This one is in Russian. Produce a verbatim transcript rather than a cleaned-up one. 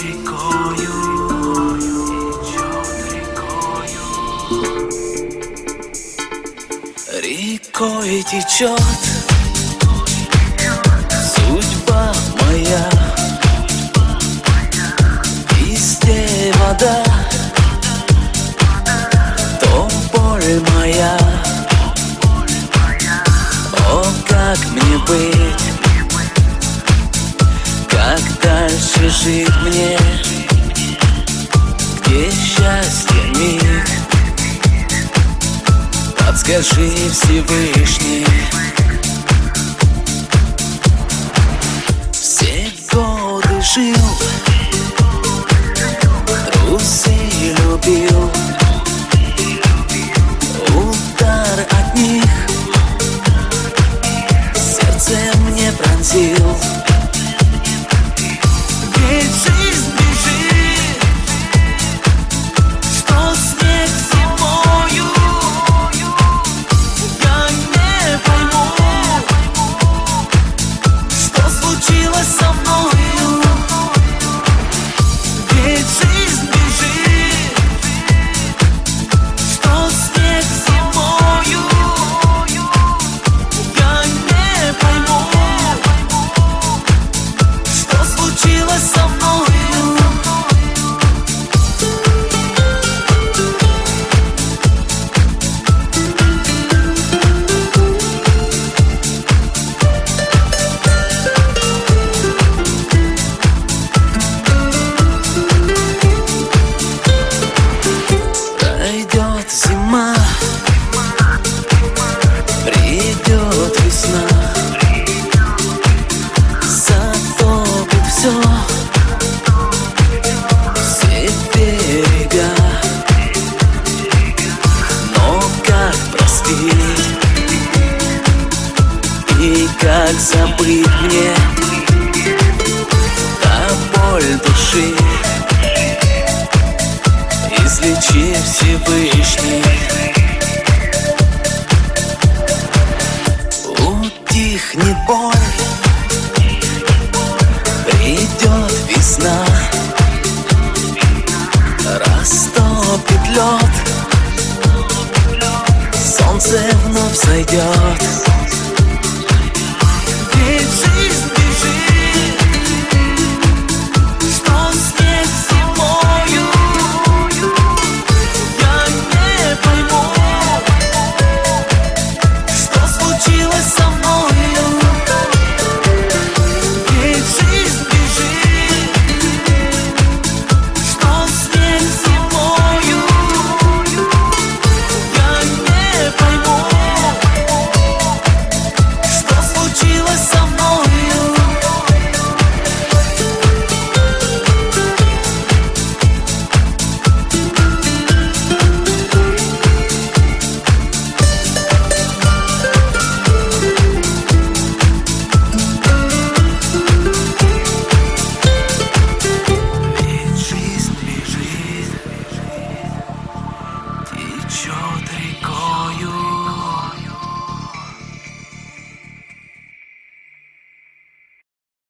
рекою, течет рекою, рекой течет судьба моя. Везде вода, то боль моя. О, как мне быть, как дальше жить мне? Где счастье миг? Подскажи, Всевышний. Все годы жил, трусы любил, удар от них сердце мне пронзил. Ведь жизнь бежит, что снег зимою. Я не пойму, что случилось со мною. Ведь жизнь бежит, что снег зимою. Я не пойму, что случилось со мною. Пройдет зима, придет весна, затопит все, все берега. Но как простить и как забыть мне та боль души? Излечи, Всевышний. Утихнет боль, придет весна, растопит лед, солнце вновь зайдет.